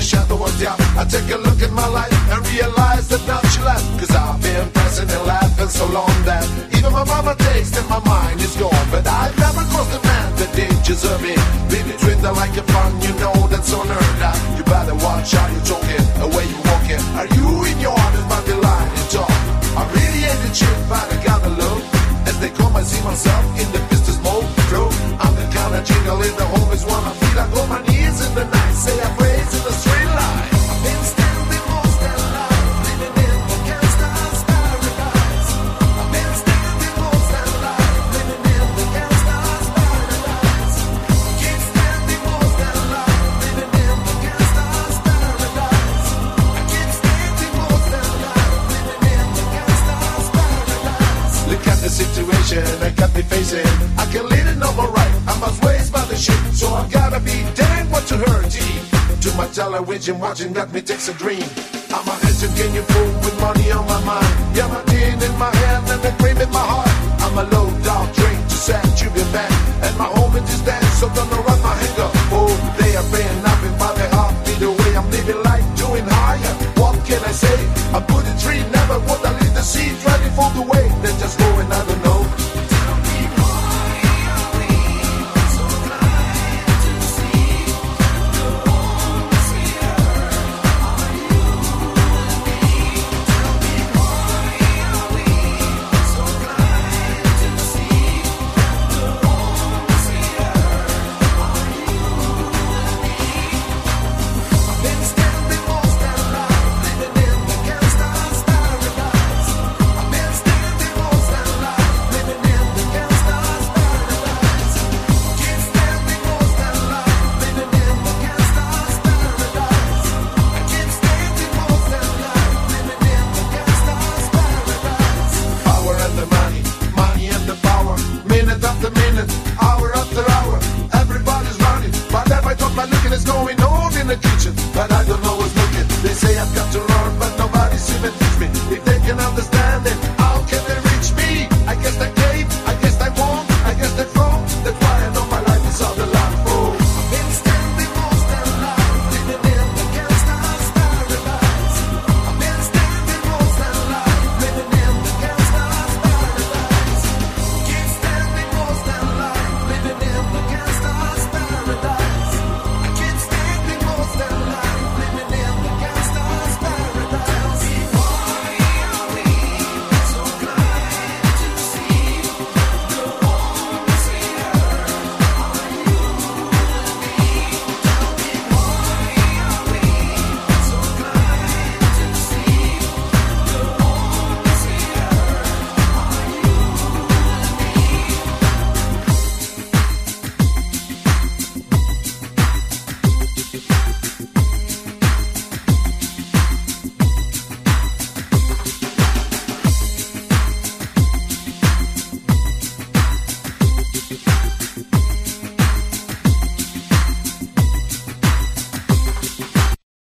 shadow of doubt. I take a look at my life and realize that now she left. Cause I've been pressing and laughing so long that even my mama takes that my mind is gone. But I've never crossed a man that didn't deserve it. Baby, treat her like a fun, you know that's unheard of. You better watch how you talking, the way you walking. Are you in your heart is my delight and talk? I really ain't the chick, but I gotta look. As they come, I see myself in the business mode. True, I'm the kind of jingle in the home is one I feel. I go my knees in the night, say I praise in the straight line. I've been standing most of life, living in the gangster's paradise. I've been standing most of life, living in the gangster's paradise. Keep standing most of life, living in the gangster's paradise. I keep standing most of life, living in the gangster's paradise. Look at the situation that got me facing. I can lead it no more right. I must raise by the shit, so I gotta be damn what you heard. To my television watching got me takes a dream. I'm a entertaining fool with money on my mind. Yeah, my tin in my hand and a cream in my heart. I'm a low dog drink to set you be back. And my home is just dance, so gonna run my hand up. Oh, they are paying nothing by their heartbeat. The way I'm living life, doing higher. What can I say? I put a tree, never would I leave the seed. Ready for the way, then just go and I don't know. Hour, everybody's running. But every time I look at it's going on in the kitchen, but I don't know